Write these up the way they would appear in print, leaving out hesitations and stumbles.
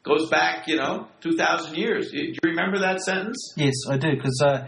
goes back, 2,000 years. Do you remember that sentence? Yes, I do, because, a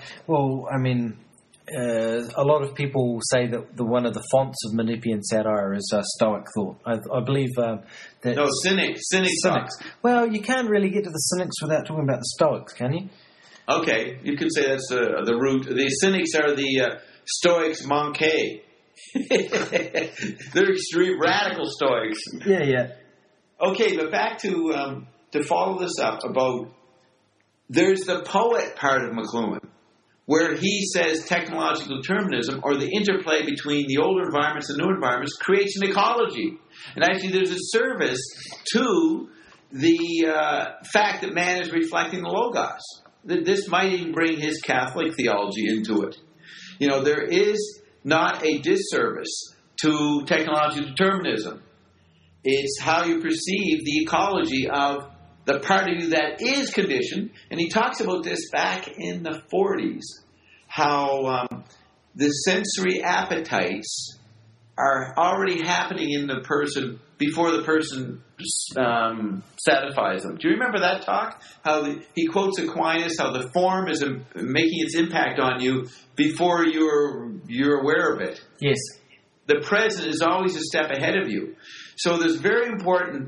lot of people say that one of the fonts of Menippean satire is Stoic thought. I believe that... No, Cynics. Well, you can't really get to the Cynics without talking about the Stoics, can you? Okay, you can say that's the root. The Cynics are the Stoics manqués. They're extreme radical Stoics. Yeah. Okay, but back to follow this up about, there's the poet part of McLuhan, where he says technological determinism, or the interplay between the older environments and new environments, creates an ecology. And actually there's a service to the fact that man is reflecting the Logos. This might even bring his Catholic theology into it. There is not a disservice to technological determinism. It's how you perceive the ecology of the part of you that is conditioned. And he talks about this back in the 40s, how the sensory appetites are already happening in the person before the person satisfies them. Do you remember that talk? How he quotes Aquinas, how the form is making its impact on you before you're aware of it. Yes. The present is always a step ahead of you. So there's very important,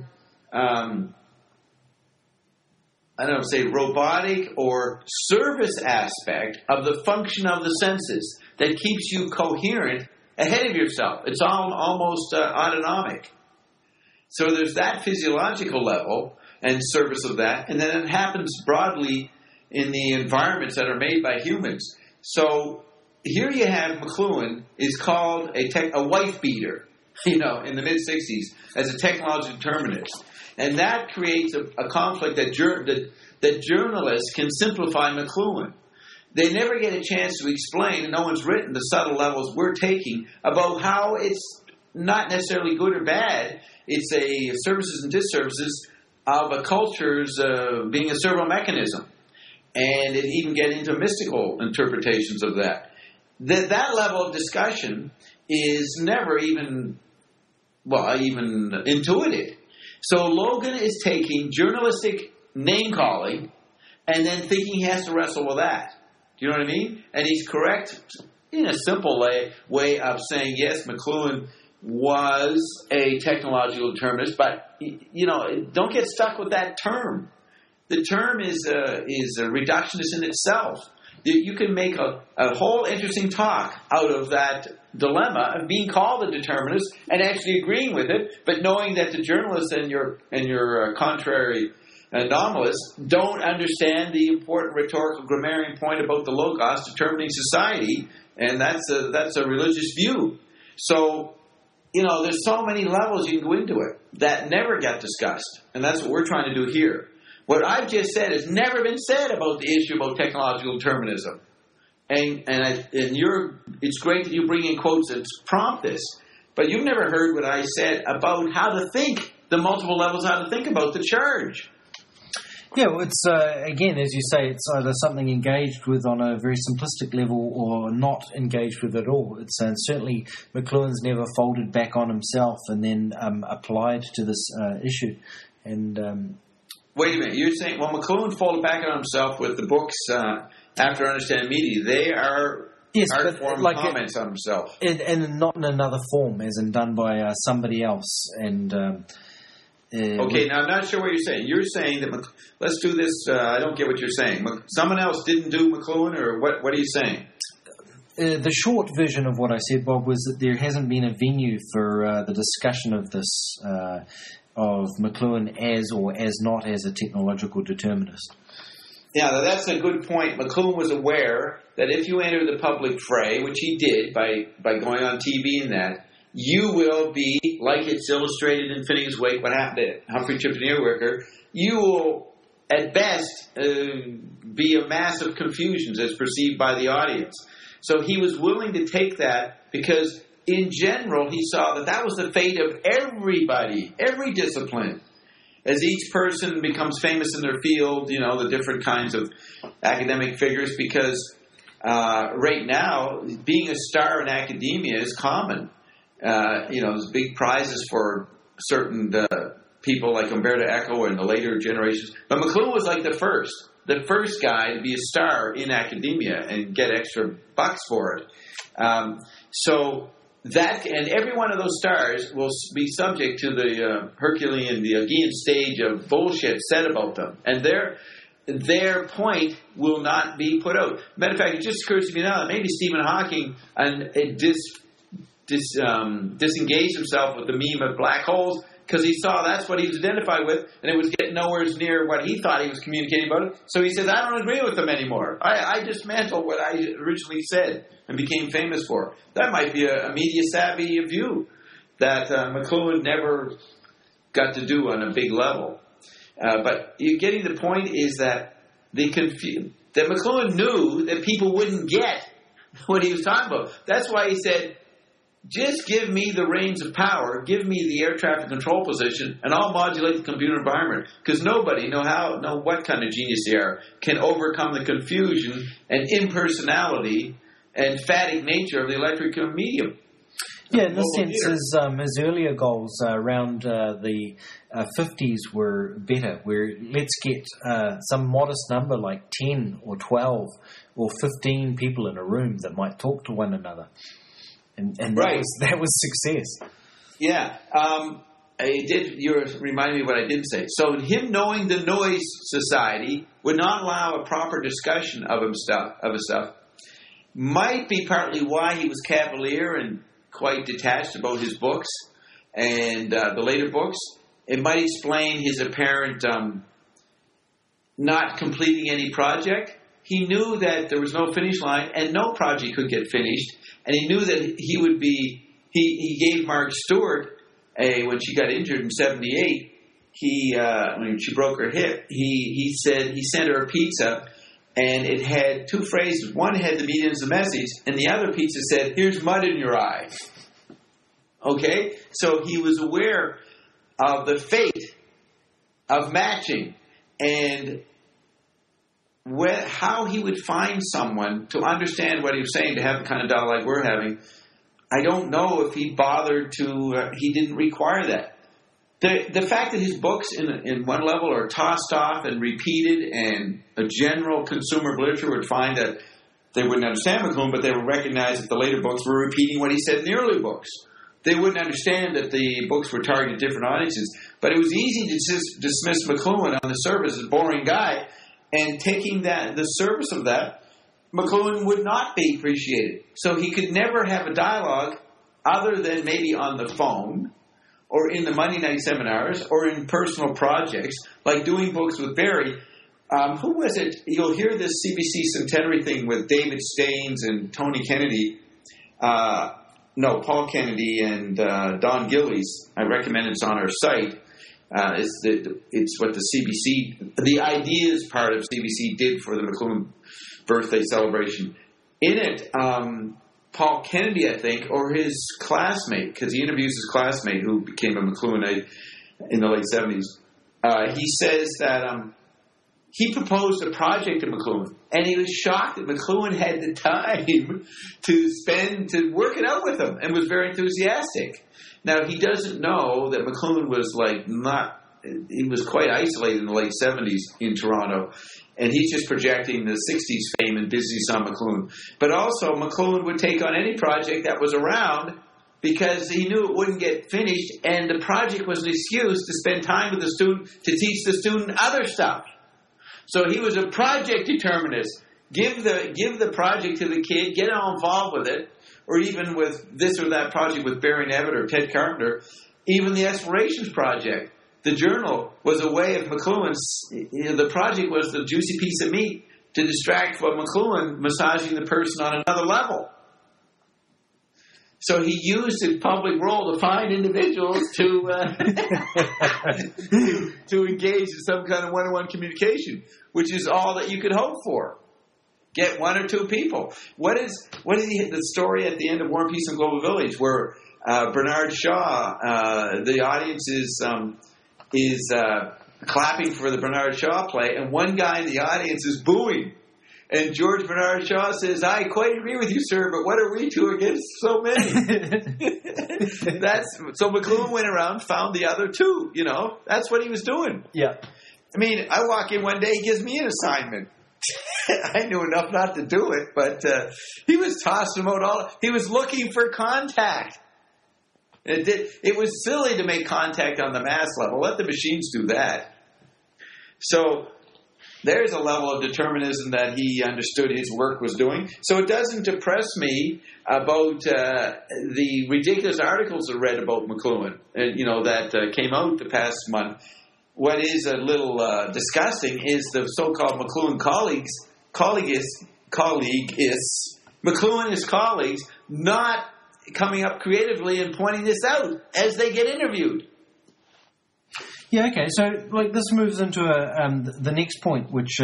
robotic or service aspect of the function of the senses that keeps you coherent ahead of yourself. It's all almost autonomic. So there's that physiological level and service of that, and then it happens broadly in the environments that are made by humans. So here you have McLuhan is called a wife beater, in the mid-60s as a technological determinist. And that creates a conflict that journalists can simplify McLuhan. They never get a chance to explain, and no one's written the subtle levels we're taking about how it's not necessarily good or bad. It's a services and disservices of a culture's being a servo mechanism. And it even get into mystical interpretations of that. That level of discussion is never even intuited. So Logan is taking journalistic name-calling and then thinking he has to wrestle with that. Do you know what I mean? And he's correct in a simple way of saying, yes, McLuhan was a technological determinist, but, don't get stuck with that term. The term is a reductionist in itself. You can make a whole interesting talk out of that dilemma of being called a determinist and actually agreeing with it, but knowing that the journalists and your contrary anomalists don't understand the important rhetorical grammarian point about the Logos determining society, and that's a religious view. So, there's so many levels you can go into it that never get discussed, and that's what we're trying to do here. What I've just said has never been said about the issue about technological determinism. It's great that you bring in quotes that prompt this, but you've never heard what I said about how to think, the multiple levels, how to think about the charge. Yeah, well, it's, again, as you say, it's either something engaged with on a very simplistic level or not engaged with at all. It's certainly McLuhan's never folded back on himself and then applied to this issue. And wait a minute, you're saying, McLuhan folded back on himself with the books After Understanding Media. They are art form comments on himself. And not in another form, as in done by somebody else. And okay, now I'm not sure what you're saying. You're saying that, let's do this, I don't get what you're saying. Someone else didn't do McLuhan, or what are you saying? The short version of what I said, Bob, was that there hasn't been a venue for the discussion of this, of McLuhan as or as not as a technological determinist. Yeah, that's a good point. McLuhan was aware that if you enter the public fray, which he did by going on TV and that, you will be, like it's illustrated in Finnegan's Wake, what happened to Humphrey Chip and Earwicker, you will, at best, be a mass of confusions as perceived by the audience. So he was willing to take that because, in general, he saw that was the fate of everybody, every discipline. As each person becomes famous in their field, the different kinds of academic figures, because right now, being a star in academia is common. There's big prizes for certain people like Umberto Eco and the later generations. But McLuhan was like the first guy to be a star in academia and get extra bucks for it. So that, and every one of those stars will be subject to the Herculean, the Augean stage of bullshit said about them. And their point will not be put out. Matter of fact, it just occurs to me now that maybe Stephen Hawking disengaged himself with the meme of black holes because he saw that's what he was identified with, and it was getting nowhere near what he thought he was communicating about it. So he says, I don't agree with them anymore. I dismantled what I originally said and became famous for. That might be a media-savvy view that McLuhan never got to do on a big level. But you're getting the point is that that McLuhan knew that people wouldn't get what he was talking about. That's why he said, just give me the reins of power, give me the air traffic control position, and I'll modulate the computer environment. Because nobody, no what kind of genius they are, can overcome the confusion and impersonality and phatic nature of the electric medium. Yeah, in this sense, his earlier goals around the 50s were better, where let's get some modest number like 10 or 12 or 15 people in a room that might talk to one another. And right. that was success. Yeah. You're reminding me of what I didn't say. So him knowing the noise society would not allow a proper discussion of his stuff might be partly why he was cavalier and quite detached about his books and the later books. It might explain his apparent not completing any project. He knew that there was no finish line and no project could get finished. And he knew that he would be, he gave Mark Stewart, when she got injured in 78, when she broke her hip, he said, he sent her a pizza and it had two phrases. One had the meaning as a message and the other pizza said, here's mud in your eye. Okay? So he was aware of the fate of matching and how he would find someone to understand what he was saying, to have the kind of dialogue we're having. I don't know if he bothered to, he didn't require that. The fact that his books in one level are tossed off and repeated, and a general consumer of literature would find that they wouldn't understand McLuhan, but they would recognize that the later books were repeating what he said in the early books. They wouldn't understand that the books were targeting different audiences. But it was easy to dismiss McLuhan on the surface as a boring guy, and taking the service of that, McLuhan would not be appreciated. So he could never have a dialogue other than maybe on the phone or in the Monday night seminars or in personal projects, like doing books with Barry. Who was it? You'll hear this CBC Centenary thing with David Staines and Tony Kennedy. Paul Kennedy and Don Gillies. I recommend it's on our site. It's what the CBC, the ideas part of CBC did for the McLuhan birthday celebration. In it, Paul Kennedy, I think, or his classmate, because he interviews his classmate who became a McLuhanite in the late 70s, he says that he proposed a project to McLuhan, and he was shocked that McLuhan had the time to spend to work it out with him, and was very enthusiastic. Now, he doesn't know that McLuhan was he was quite isolated in the late 70s in Toronto, and he's just projecting the 60s fame and business on McLuhan. But also, McLuhan would take on any project that was around because he knew it wouldn't get finished, and the project was an excuse to spend time with the student, to teach the student other stuff. So he was a project determinist. Give the project to the kid, get all involved with it, or even with this or that project with Barry Nevitt or Ted Carpenter, even the Explorations Project. The journal was a way of McLuhan's, the project was the juicy piece of meat to distract from McLuhan massaging the person on another level. So he used his public role to find individuals to engage in some kind of one-on-one communication, which is all that you could hope for. Get one or two people. What is the story at the end of War and Peace in Global Village, where Bernard Shaw, the audience is clapping for the Bernard Shaw play, and one guy in the audience is booing. And George Bernard Shaw says, I quite agree with you, sir, but what are we two against so many? So McLuhan went around, found the other two, That's what he was doing. Yeah. I mean, I walk in one day, he gives me an assignment. I knew enough not to do it, but he was tossing them out he was looking for contact. It was silly to make contact on the mass level. Let the machines do that. So there's a level of determinism that he understood his work was doing. So it doesn't depress me about the ridiculous articles I read about McLuhan, that came out the past month. What is a little disgusting is the so-called McLuhan colleaguists, McLuhan and his colleagues not coming up creatively and pointing this out as they get interviewed. Yeah, okay. So, this moves into the next point, which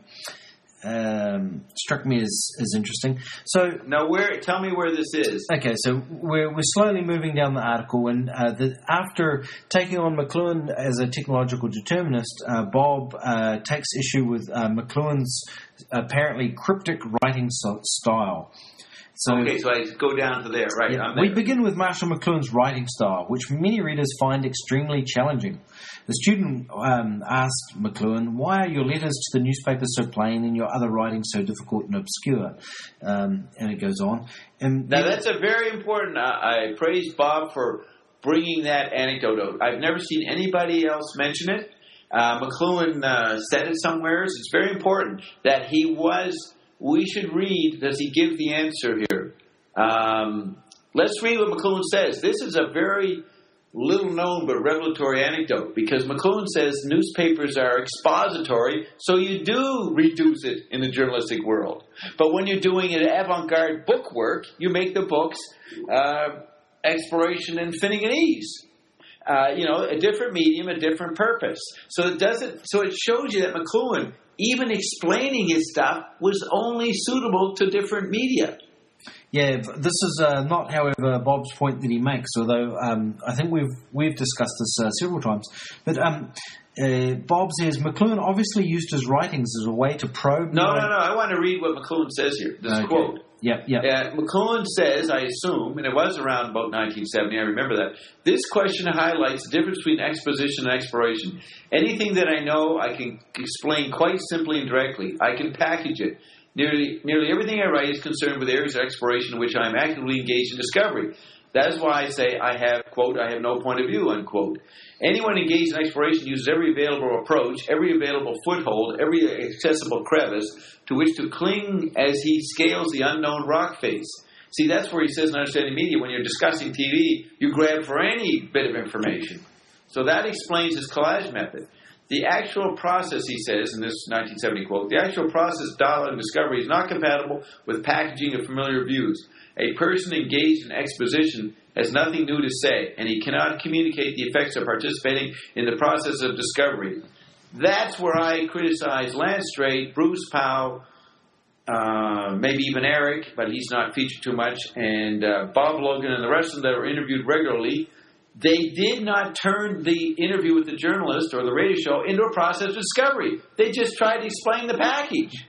struck me as interesting. So now, tell me where this is. Okay, so we're slowly moving down the article, and after taking on McLuhan as a technological determinist, Bob takes issue with McLuhan's apparently cryptic writing style. So I go down to there, right? Yeah, we begin with Marshall McLuhan's writing style, which many readers find extremely challenging. The student asked McLuhan, why are your letters to the newspapers so plain and your other writing so difficult and obscure? And it goes on. And now, that's a very important... I praise Bob for bringing that anecdote out. I've never seen anybody else mention it. McLuhan said it somewhere. It's very important that he was... We should read, does he give the answer here? Let's read what McLuhan says. This is a very little known but revelatory anecdote, because McLuhan says newspapers are expository, so you do reduce it in the journalistic world. But when you're doing an avant-garde book work, you make the books exploration and Finneganese. A different medium, a different purpose. So it shows you that McLuhan, even explaining his stuff, was only suitable to different media. Yeah, this is not, however, Bob's point that he makes, although I think we've discussed this several times. But Bob says McLuhan obviously used his writings as a way to probe... No. I want to read what McLuhan says here. This quote. Yeah. McLuhan says, I assume, and it was around about 1970, I remember that, this question highlights the difference between exposition and exploration. Anything that I know, I can explain quite simply and directly. I can package it. Nearly everything I write is concerned with areas of exploration in which I am actively engaged in discovery. That is why I say I have, quote, I have no point of view, unquote. Anyone engaged in exploration uses every available approach, every available foothold, every accessible crevice to which to cling as he scales the unknown rock face. See, that's where he says in Understanding Media, when you're discussing TV, you grab for any bit of information. So that explains his collage method. The actual process, he says, in this 1970 quote, the actual process of dialogue and discovery is not compatible with packaging of familiar views. A person engaged in exposition has nothing new to say, and he cannot communicate the effects of participating in the process of discovery. That's where I criticize Lance Strait, Bruce Powell, maybe even Eric, but he's not featured too much, and Bob Logan and the rest of them that were interviewed regularly. They did not turn the interview with the journalist or the radio show into a process of discovery. They just tried to explain the package.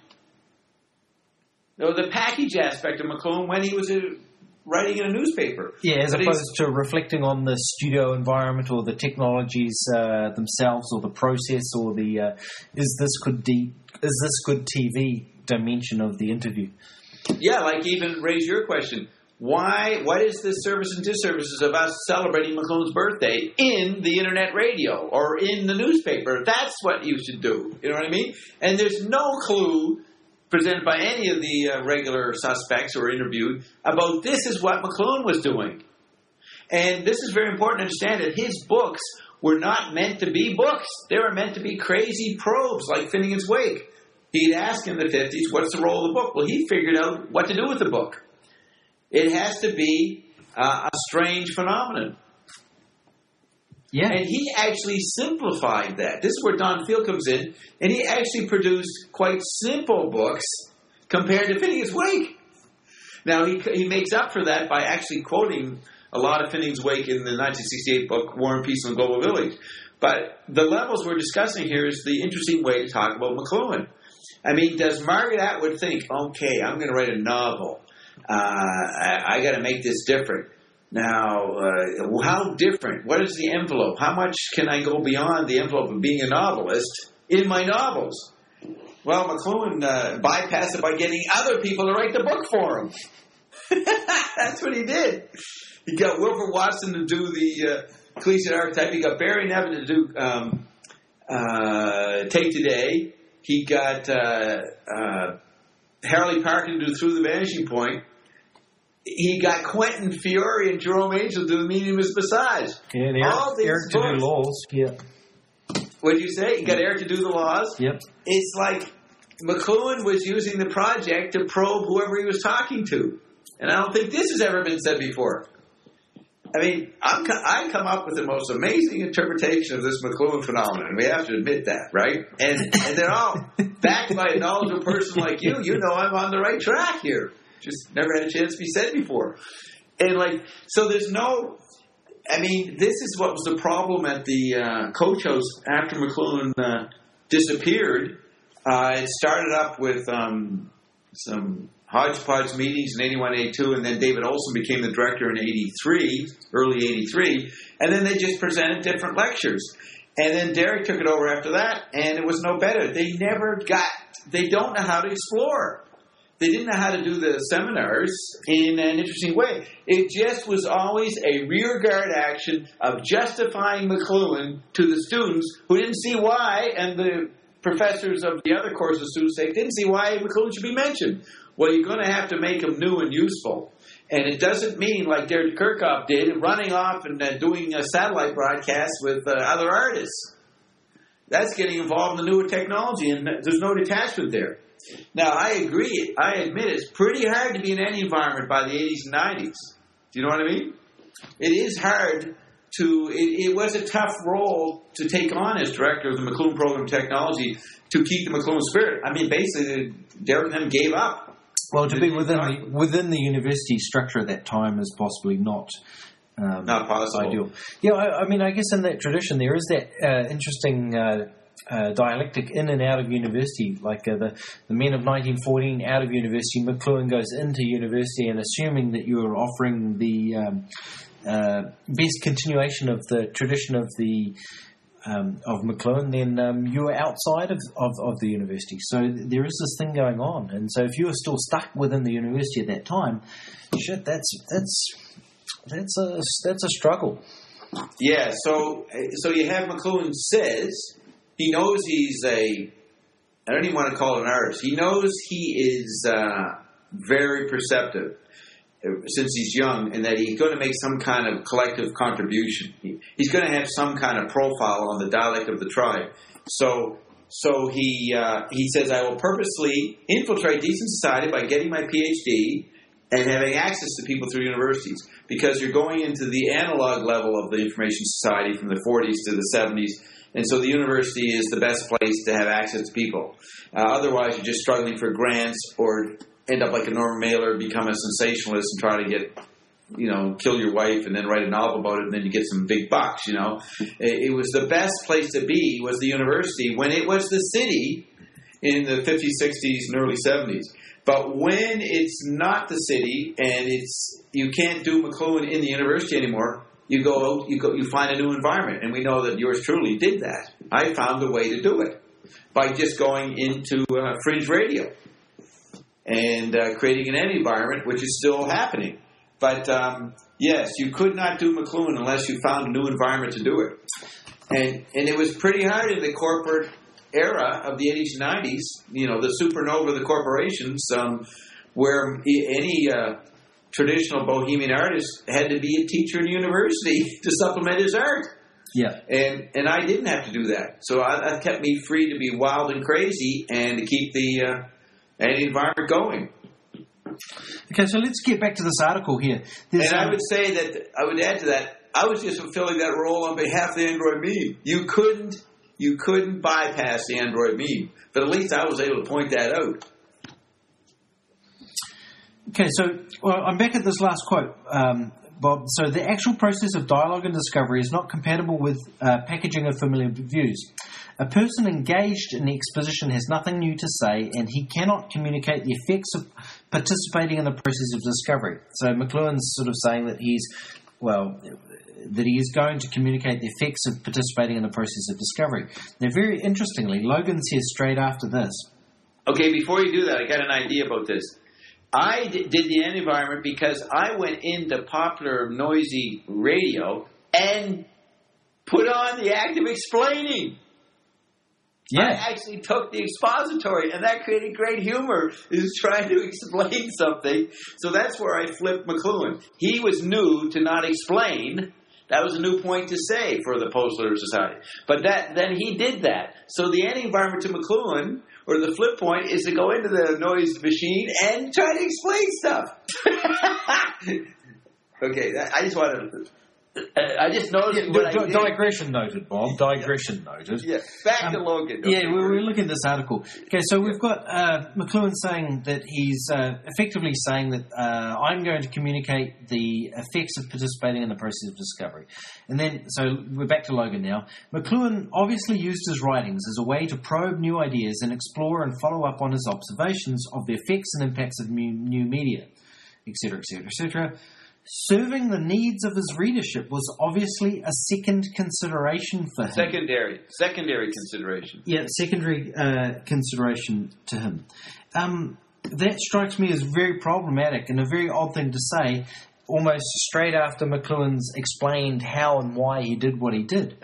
The package aspect of McLuhan when he was writing in a newspaper. Yeah, as opposed to reflecting on the studio environment or the technologies themselves or the process or the is this good TV dimension of the interview. Yeah, like even raise your question. What is the service and disservices of us celebrating McLuhan's birthday in the internet radio or in the newspaper? That's what you should do. You know what I mean? And there's no clue presented by any of the regular suspects who were interviewed about this is what McLuhan was doing. And this is very important to understand that his books were not meant to be books. They were meant to be crazy probes like Finnegan's Wake. He'd ask in the 50s, what's the role of the book? Well, he figured out what to do with the book. It has to be a strange phenomenon. Yeah. And he actually simplified that. This is where Don Field comes in, and he actually produced quite simple books compared to Finnegan's Wake. Now, he makes up for that by actually quoting a lot of Finnegan's Wake in the 1968 book, War and Peace in the Global Village. But the levels we're discussing here is the interesting way to talk about McLuhan. I mean, does Margaret Atwood think, okay, I'm going to write a novel. I got to make this different. Now, how different? What is the envelope? How much can I go beyond the envelope of being a novelist in my novels? Well, McLuhan bypassed it by getting other people to write the book for him. That's what he did. He got Wilford Watson to do the collegiate archetype. He got Barry Nevin to do Take Today. He got Harley Parkin to do Through the Vanishing Point. He got Quentin Fiore and Jerome Angel to do The Meaning of His Massage. Yeah, and Eric to do Laws. Yeah. What did you say? He got Eric to do the Laws? Yep. It's like McLuhan was using the project to probe whoever he was talking to. And I don't think this has ever been said before. I mean, I come up with the most amazing interpretation of this McLuhan phenomenon. We have to admit that, right? And they're all backed by a knowledgeable person like you. You know I'm on the right track here. Just never had a chance to be said before. And so there's no... I mean, this is what was the problem at the Coach House after McLuhan disappeared. It started up with some hodgepodge meetings in 81, 82, and then David Olson became the director in 83, early 83, and then they just presented different lectures. And then Derek took it over after that, and it was no better. They don't know how to explore. They didn't know how to do the seminars in an interesting way. It just was always a rearguard action of justifying McLuhan to the students who didn't see why, and the professors of the other courses students didn't see why McLuhan should be mentioned. Well, you're going to have to make him new and useful. And it doesn't mean, like Derek Kirchhoff did, running off and doing a satellite broadcast with other artists. That's getting involved in the newer technology, and there's no detachment there. Now, I agree. I admit it's pretty hard to be in any environment by the 80s and 90s. Do you know what I mean? It is hard to... It was a tough role to take on as director of the McLuhan Program of Technology to keep the McLuhan spirit. I mean, basically, Derek and them gave up. Well, to be within the university structure at that time is possibly not possible. Ideal. Yeah, I mean, I guess in that tradition there is that interesting dialectic in and out of university. Like the men of 1914 out of university, McLuhan goes into university, and assuming that you are offering the best continuation of the tradition of the of McLuhan, then you are outside of the university. So there is this thing going on, and so if you are still stuck within the university at that time, shit, that's a struggle. Yeah. So you have McLuhan says he knows he's I don't even want to call it an artist. He knows he is very perceptive since he's young, and that he's going to make some kind of collective contribution. He's going to have some kind of profile on the dialect of the tribe. So he says, I will purposely infiltrate decent society by getting my PhD and having access to people through universities, because you're going into the analog level of the information society from the 40s to the 70s, and so the university is the best place to have access to people. Otherwise, you're just struggling for grants or end up like a Norman Mailer, become a sensationalist and try to get, kill your wife and then write a novel about it, and then you get some big bucks, It was the best place to be, was the university, when it was the city in the 50s, 60s, and early 70s. But when it's not the city and you can't do McLuhan in the university anymore, you go out, you find a new environment. And we know that yours truly did that. I found a way to do it by just going into fringe radio and creating an environment, which is still happening. But yes, you could not do McLuhan unless you found a new environment to do it. And it was pretty hard in the corporate era of the 80s and 90s, the supernova of the corporations, where any traditional bohemian artist had to be a teacher in university to supplement his art. Yeah. And I didn't have to do that. So that kept me free to be wild and crazy and to keep the environment going. Okay, so let's get back to this article here. I would say that, I would add to that, I was just fulfilling that role on behalf of the Android meme. You couldn't bypass the Android meme, but at least I was able to point that out. Okay, so I'm back at this last quote. Bob. So the actual process of dialogue and discovery is not compatible with packaging of familiar views. A person engaged in the exposition has nothing new to say, and he cannot communicate the effects of participating in the process of discovery. So McLuhan's sort of saying that he is going to communicate the effects of participating in the process of discovery. Now, very interestingly, Logan says straight after this. Okay, before you do that, I got an idea about this. I did the environment because I went into popular noisy radio and put on the act of explaining. Yeah. I actually took the expository, and that created great humor, is trying to explain something. So that's where I flipped McLuhan. He was new to not explain. That was a new point to say for the Post-Literate Society. But then he did that. So the anti-environment to McLuhan, or the flip point, is to go into the noise machine and try to explain stuff. Okay, I just wanted to... I just noticed digression noted, Bob. Digression noted. Yeah, back to Logan. Okay. Yeah, we're looking at this article. Okay, so we've got McLuhan saying that he's effectively saying that I'm going to communicate the effects of participating in the process of discovery. And then, so we're back to Logan now. McLuhan obviously used his writings as a way to probe new ideas and explore and follow up on his observations of the effects and impacts of new media, etc., etc., etc. Serving the needs of his readership was obviously a second consideration for him. Secondary consideration. Yeah, secondary consideration to him. That strikes me as very problematic and a very odd thing to say, almost straight after McLuhan's explained how and why he did what he did.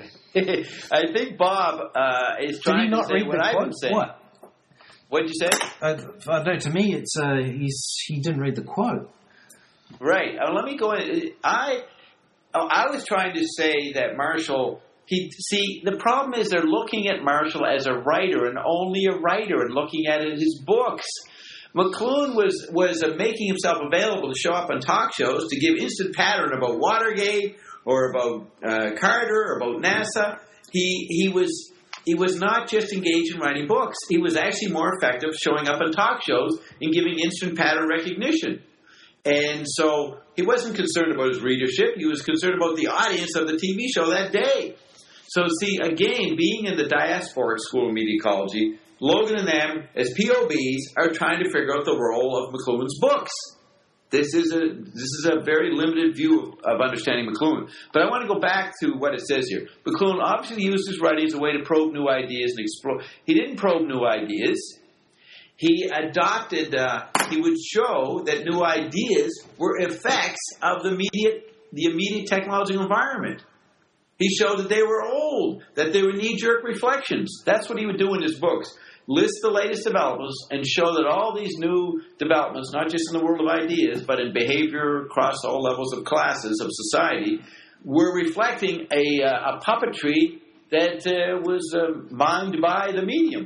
I think Bob is trying to say what I've been saying. What? What did you say? No, to me, it's he didn't read the quote. Right. Let me go in. I was trying to say that Marshall... the problem is they're looking at Marshall as a writer and only a writer and looking at it in his books. McLuhan was making himself available to show up on talk shows to give instant pattern about Watergate or about Carter or about NASA. He was not just engaged in writing books. He was actually more effective showing up on talk shows and giving instant pattern recognition. And so he wasn't concerned about his readership. He was concerned about the audience of the TV show that day. So see, again, being in the diasporic school of media ecology, Logan and them, as POBs, are trying to figure out the role of McLuhan's books. This is a very limited view of understanding McLuhan. But I want to go back to what it says here. McLuhan obviously used his writing as a way to probe new ideas and explore. He didn't probe new ideas. He adopted, he would show that new ideas were effects of the immediate technological environment. He showed that they were old, that they were knee-jerk reflections. That's what he would do in his books. List the latest developments and show that all these new developments, not just in the world of ideas, but in behavior across all levels of classes of society, were reflecting a puppetry that was mined by the medium.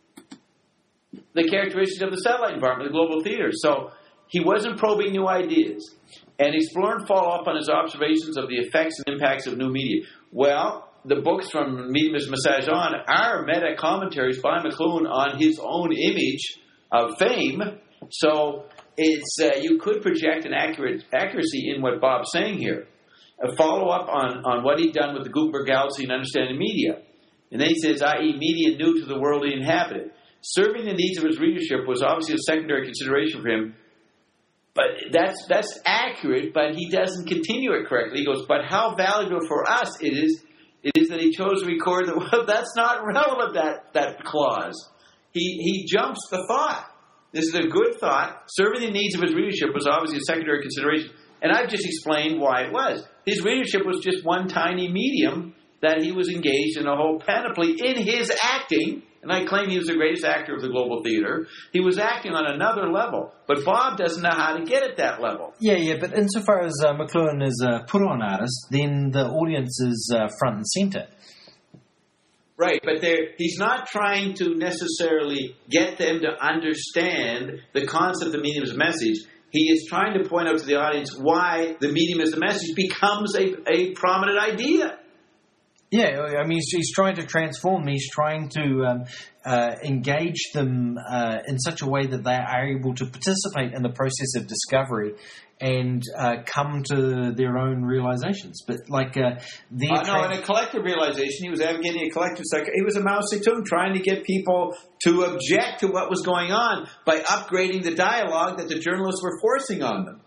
The characteristics of the satellite environment, the global theater. So he wasn't probing new ideas. And explored and follow up on his observations of the effects and impacts of new media. Well, the books from Medium as Massage On are meta-commentaries by McLuhan on his own image of fame. So it's you could project an accuracy in what Bob's saying here. A follow-up on what he'd done with the Gutenberg Galaxy and understanding media. And then he says, i.e. media new to the world he inhabited. Serving the needs of his readership was obviously a secondary consideration for him. But that's accurate, but he doesn't continue it correctly. He goes, but how valuable for us it is that he chose to record that. Well, that's not relevant, that clause. He jumps the thought. This is a good thought. Serving the needs of his readership was obviously a secondary consideration. And I've just explained why it was. His readership was just one tiny medium that he was engaged in a whole panoply in his acting. And I claim he was the greatest actor of the global theater. He was acting on another level. But Bob doesn't know how to get at that level. Yeah, but insofar as McLuhan is a put-on artist, then the audience is front and centre. Right, but he's not trying to necessarily get them to understand the concept of medium as a message. He is trying to point out to the audience why the medium as a message becomes a prominent idea. Yeah, I mean, he's trying to transform them. He's trying to engage them in such a way that they are able to participate in the process of discovery and come to their own realizations. But like in a collective realization, he was advocating a collective psych. He was a Mao Zedong trying to get people to object to what was going on by upgrading the dialogue that the journalists were forcing on them.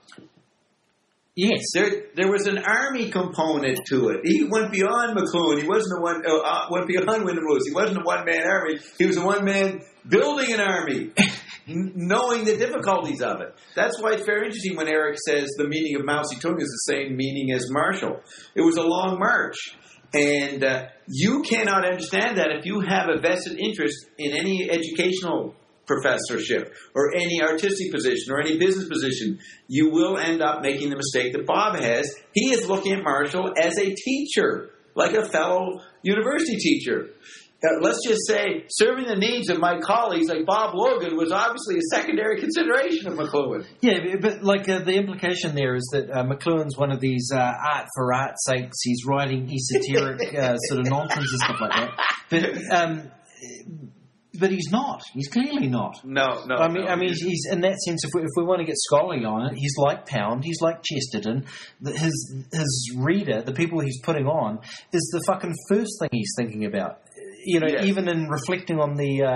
Yes, there was an army component to it. He went beyond McLuhan. He wasn't the one. Went beyond Wyndham Lewis. He wasn't a one-man army. He was a one-man building an army, knowing the difficulties of it. That's why it's very interesting when Eric says the meaning of Mao Zedong is the same meaning as Marshall. It was a long march, and you cannot understand that if you have a vested interest in any educational professorship or any artistic position or any business position, you will end up making the mistake that Bob has. He is looking at Marshall as a teacher, like a fellow university teacher. Let's just say serving the needs of my colleagues like Bob Logan was obviously a secondary consideration of McLuhan. Yeah, but like the implication there is that McLuhan's one of these art for art's sakes. He's writing esoteric sort of nonsense and stuff like that. But he's not. He's clearly not. No. I mean, he's in that sense. If we want to get scholarly on it, he's like Pound. He's like Chesterton. His reader, the people he's putting on, is the fucking first thing he's thinking about. You know, yes. Even in reflecting on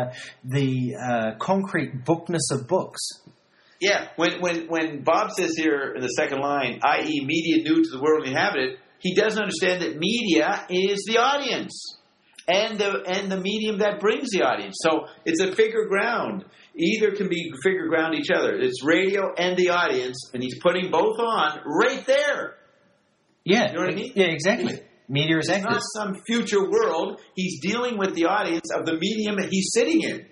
the concrete bookness of books. Yeah, when Bob says here in the second line, i.e., media new to the world inhabited, he doesn't understand that media is the audience. And the medium that brings the audience. So it's a figure ground. Either can be figure ground each other. It's radio and the audience, and he's putting both on right there. Yeah. You know what I mean? Yeah, exactly. Media is active. It's not some future world. He's dealing with the audience of the medium that he's sitting in.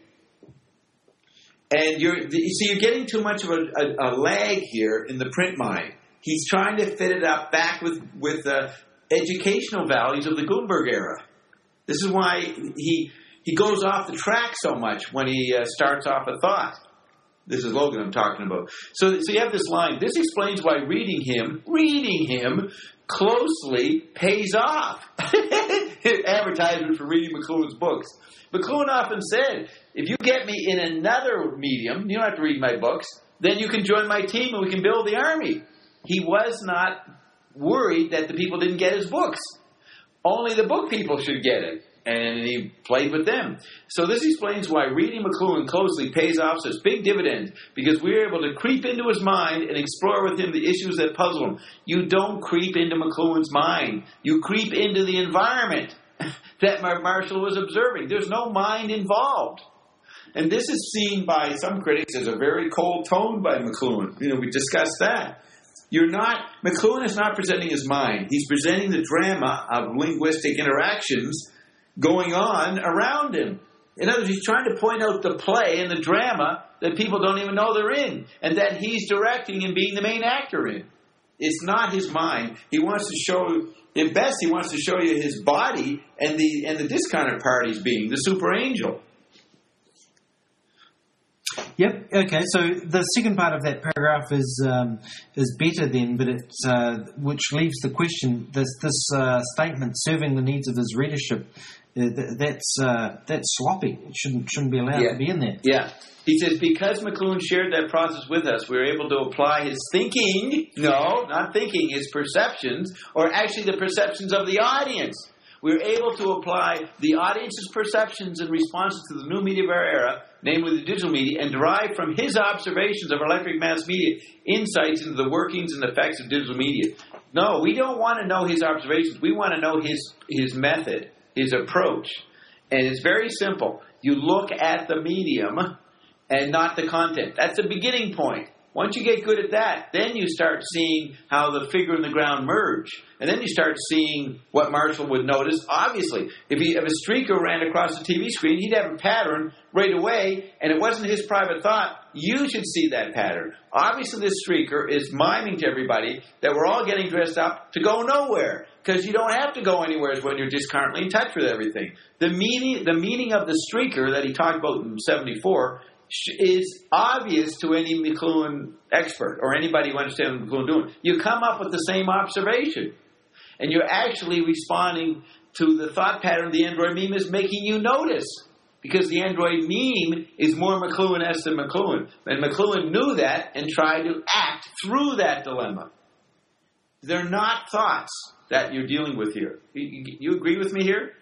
And you're getting too much of a lag here in the print mind. He's trying to fit it up back with the educational values of the Gutenberg era. This is why he goes off the track so much when he starts off a thought. This is Logan I'm talking about. So you have this line. This explains why reading him closely pays off. Advertisement for reading McLuhan's books. McLuhan often said, if you get me in another medium, you don't have to read my books, then you can join my team and we can build the army. He was not worried that the people didn't get his books. Only the book people should get it. And he played with them. So this explains why reading McLuhan closely pays off such big dividends, because we're able to creep into his mind and explore with him the issues that puzzle him. You don't creep into McLuhan's mind. You creep into the environment that Marshall was observing. There's no mind involved. And this is seen by some critics as a very cold tone by McLuhan. We discussed that. McLuhan is not presenting his mind. He's presenting the drama of linguistic interactions going on around him. In other words, he's trying to point out the play and the drama that people don't even know they're in, and that he's directing and being the main actor in. It's not his mind. He wants to show, at best, he wants to show you his body and the discounted part he's being, the super angel. Yep. Okay. So the second part of that paragraph is better then, but which leaves the question: this statement, serving the needs of his readership, that's sloppy. It shouldn't be allowed to be in there. Yeah. He says, because McLuhan shared that process with us, we were able to apply his thinking. No, not thinking. His perceptions, or actually the perceptions of the audience. We were able to apply the audience's perceptions and responses to the new media of our era, namely the digital media, and derive from his observations of electric mass media insights into the workings and effects of digital media. No, we don't want to know his observations. We want to know his method, his approach. And it's very simple. You look at the medium and not the content. That's the beginning point. Once you get good at that, then you start seeing how the figure and the ground merge. And then you start seeing what Marshall would notice. Obviously, if a streaker ran across the TV screen, he'd have a pattern right away, and it wasn't his private thought. You should see that pattern. Obviously, this streaker is miming to everybody that we're all getting dressed up to go nowhere, because you don't have to go anywhere when you're just currently in touch with everything. The meaning of the streaker that he talked about in 74 is obvious to any McLuhan expert or anybody who understands what McLuhan is doing. You come up with the same observation, and you're actually responding to the thought pattern of the Android meme is making you notice. Because the Android meme is more McLuhan-esque than McLuhan. And McLuhan knew that and tried to act through that dilemma. They're not thoughts that you're dealing with here. You agree with me here?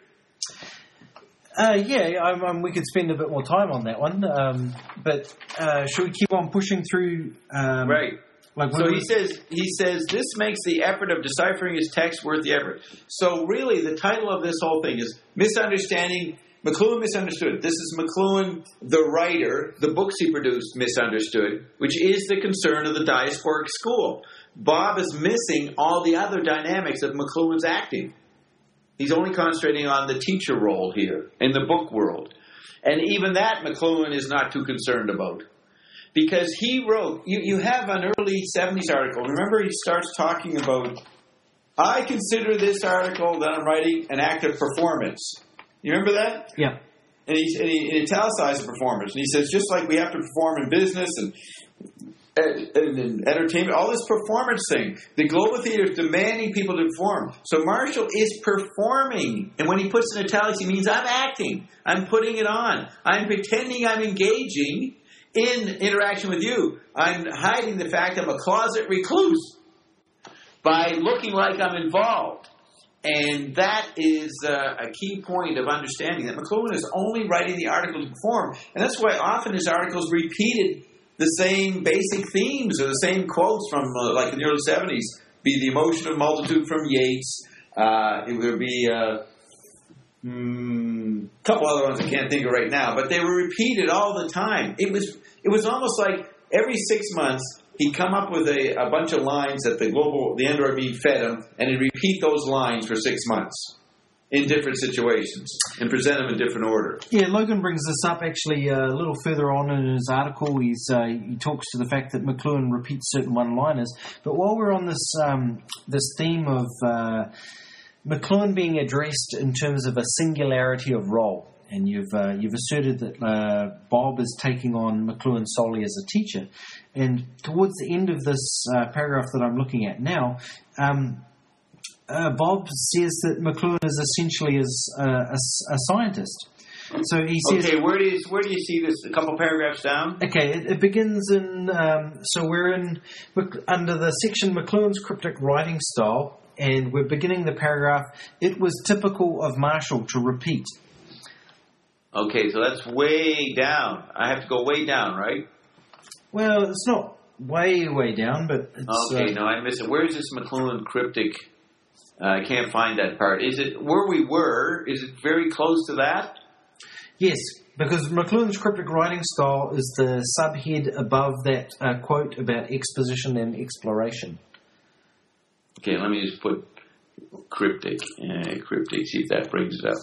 We could spend a bit more time on that one. But should we keep on pushing through? Right. So he says, this makes the effort of deciphering his text worth the effort. So really, the title of this whole thing is Misunderstanding. McLuhan Misunderstood. This is McLuhan, the writer, the books he produced, misunderstood, which is the concern of the diasporic school. Bob is missing all the other dynamics of McLuhan's acting. He's only concentrating on the teacher role here in the book world. And even that McLuhan is not too concerned about. Because he wrote, you have an early 70s article. Remember, he starts talking about, I consider this article that I'm writing an act of performance. You remember that? Yeah. And he italicized the performance. And he says, just like we have to perform in business and in entertainment, all this performance thing, the global theater is demanding people to perform. So Marshall is performing. And when he puts in italics, he means I'm acting. I'm putting it on. I'm pretending I'm engaging in interaction with you. I'm hiding the fact I'm a closet recluse by looking like I'm involved. And that is a key point of understanding that McLuhan is only writing the article to perform. And that's why often his articles repeated the same basic themes or the same quotes from, like in the early 70s, be the emotion of multitude from Yeats. It would be a couple other ones I can't think of right now, but they were repeated all the time. It was almost like every 6 months, he'd come up with a bunch of lines that the Android meme fed him, and he'd repeat those lines for 6 months in different situations and present them in different order. Yeah, Logan brings this up actually a little further on in his article. He talks to the fact that McLuhan repeats certain one-liners. But while we're on this theme of McLuhan being addressed in terms of a singularity of role, and you've asserted that Bob is taking on McLuhan solely as a teacher. And towards the end of this paragraph that I'm looking at now, Bob says that McLuhan is essentially a scientist. So he says... Okay, where do you see this? A couple paragraphs down? Okay, it begins in... so we're under the section McLuhan's cryptic writing style, and we're beginning the paragraph, it was typical of Marshall to repeat. Okay, so that's way down. I have to go way down, right? Well, it's not way down, but it's... Okay, no, I missed it. Where is this McLuhan cryptic? I can't find that part. Is it where we were? Is it very close to that? Yes, because McLuhan's cryptic writing style is the subhead above that quote about exposition and exploration. Okay, let me just put cryptic. Cryptic, see if that brings it up.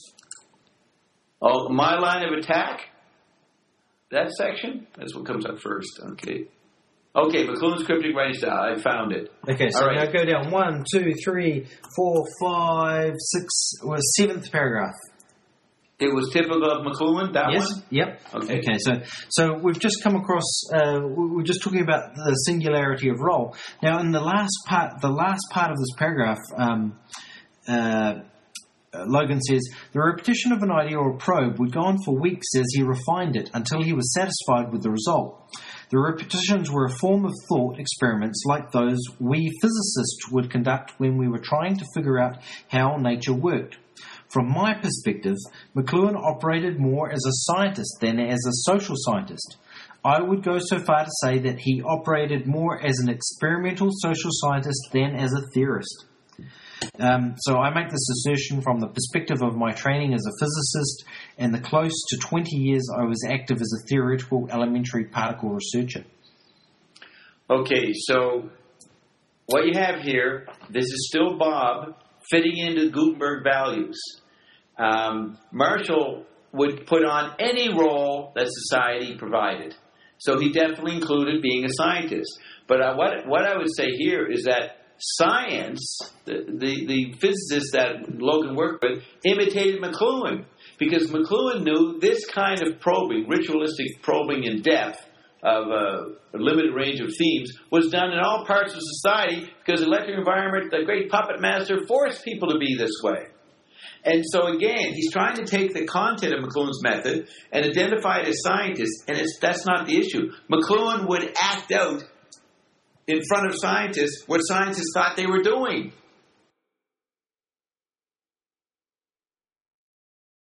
Oh, my line of attack? That section? That's what comes up first. Okay, McLuhan's cryptic writing style. I found it. Okay, so now go down 1, 2, 3, 4, 5, 6, or 7th paragraph. It was typical of McLuhan, that yes. one? Yep. Okay, so we've just come across, we're just talking about the singularity of role. Now, in the last part of this paragraph, Logan says, the repetition of an idea or probe would go on for weeks as he refined it until he was satisfied with the result. The repetitions were a form of thought experiments like those we physicists would conduct when we were trying to figure out how nature worked. From my perspective, McLuhan operated more as a scientist than as a social scientist. I would go so far to say that he operated more as an experimental social scientist than as a theorist. So I make this assertion from the perspective of my training as a physicist and the close to 20 years I was active as a theoretical elementary particle researcher. Okay, so what you have here, this is still Bob fitting into Gutenberg values. Marshall would put on any role that society provided. So he definitely included being a scientist. But what I would say here is that science, the physicists that Logan worked with, imitated McLuhan. Because McLuhan knew this kind of probing, ritualistic probing in depth of a limited range of themes, was done in all parts of society because the electric environment, the great puppet master, forced people to be this way. And so again, he's trying to take the content of McLuhan's method and identify it as scientists, and that's not the issue. McLuhan would act out in front of scientists what scientists thought they were doing.